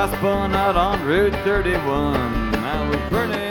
I spun out on Route 31. I was burning